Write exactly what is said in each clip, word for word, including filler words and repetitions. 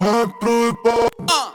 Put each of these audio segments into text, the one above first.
Открой пол. Uh.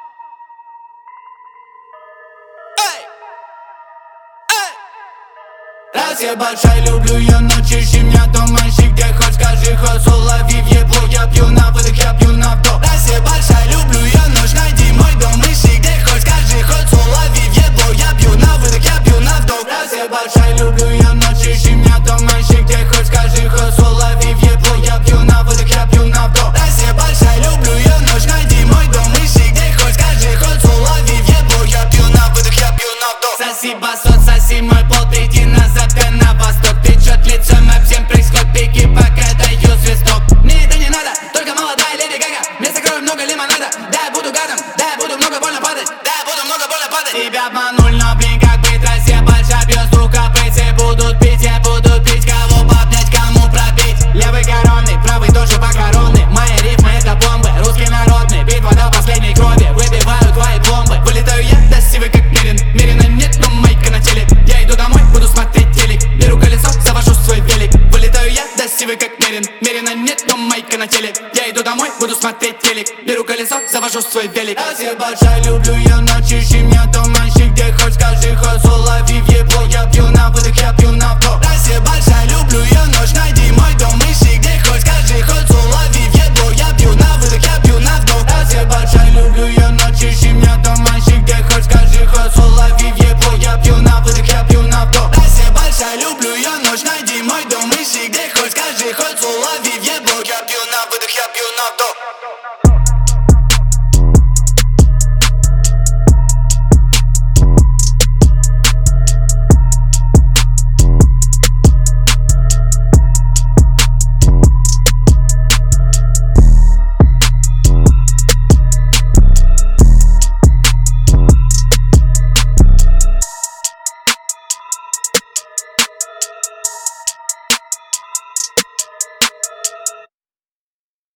Эй! Эй! Раз я большая, люблю ее, но ищи меня дома, ищи где хоть, скажи хоть, улови в ебло. Я пью на выдох, я пью на вдох. Раз я большая, люблю ее, ночь, найди мой дом, ищи где хоть, скажи хоть, улови в ебло. Я пью на выдох, я пью на вдох. Раз я большая, люблю ее, ночь, ищи меня дома, ищи где хоть, скажи хоть, улови в ебло. Я пью на выдох, я пью на вдох. Раз я большая, люблю ее, ночь, найди мой дом, ищи где хоть, скажи хоть, улови в ебло. Я пью на выдох, я пью на вдох. Соси басот, соси мой пол, ты иди на запад, на восток. Течет лицом, об всем происходит, беги, пока даю свисток. Мне это не надо, только молодая леди Гага. Мне закрою много лимонада, да, я буду гадом, да, я буду много больно падать, да, я буду много больно падать. Тебя обманули, но блин, как быть, Россия большая, бьет стука, все будут пить, я буду пить, кого поднять, кому пробить. Левый коронный, правый тоже покоронный, мои рифмы это бомбы, русский народный, битва до последней крови, выбиваю твои пломбы. Вылетаю я, красивый как Мерин, Мерина нет, но майка на теле. Я иду домой, буду смотреть телек, беру колесо, завожу свой велик. Вылетаю я, красивый как Мерин, Мерина нет, но майка на теле. Я иду домой, буду смотреть телек, беру колесо, завожу свой велик. Раз я большая, люблю ее, ночь, ищи меня дома, ищи где хоть, скажи хоть, улови в ебло. Я пью на выдох, я пью на вдох. Раз я большая, люблю ее, ночь, найди мой дом, ищи где хоть, скажи хоть, улови в ебло. Я пью на выдох, я пью на вдох. Раз я большая, люблю ее, ночь, ищи меня дома, ищи где хоть, скажи хоть, улови в ебло. Я пью на выдох, я пью на вдох. Раз я большая, люблю ее, ночь, найди мой дом, ищи где хоть, скажи хоть, улови в ебло. Я пью на выдох, я пью на вдох.